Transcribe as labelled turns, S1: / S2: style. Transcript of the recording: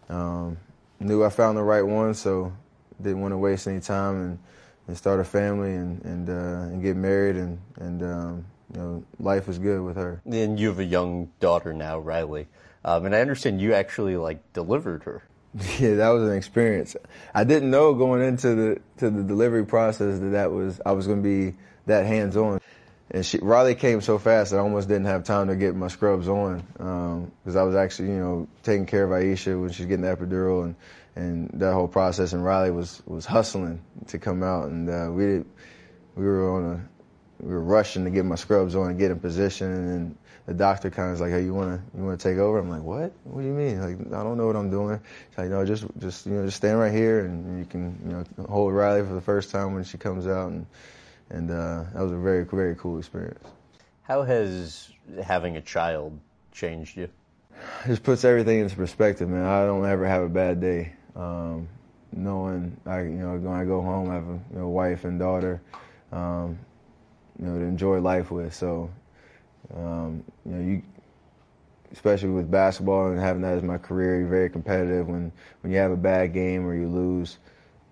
S1: Knew I found the right one, so didn't want to waste any time and start a family and get married and life was good with her.
S2: And you have a young daughter now, Riley, and I understand you actually delivered her.
S1: Yeah, that was an experience. I didn't know going into the delivery process that I was going to be that hands-on. And Riley came so fast that I almost didn't have time to get my scrubs on because I was actually, taking care of Aisha when she's getting the epidural and that whole process. And Riley was hustling to come out, and we were rushing to get my scrubs on and get in position. And the doctor kind of was like, "Hey, you wanna take over?" I'm like, "What? What do you mean? Like, I don't know what I'm doing." She's like, "No, just stand right here and you can hold Riley for the first time when she comes out." And that was a very, very cool experience.
S2: How has having a child changed you?
S1: It just puts everything into perspective, man. I don't ever have a bad day. Knowing when I go home, I have a wife and daughter, to enjoy life with. So, especially with basketball and having that as my career, you're very competitive. When you have a bad game or you lose,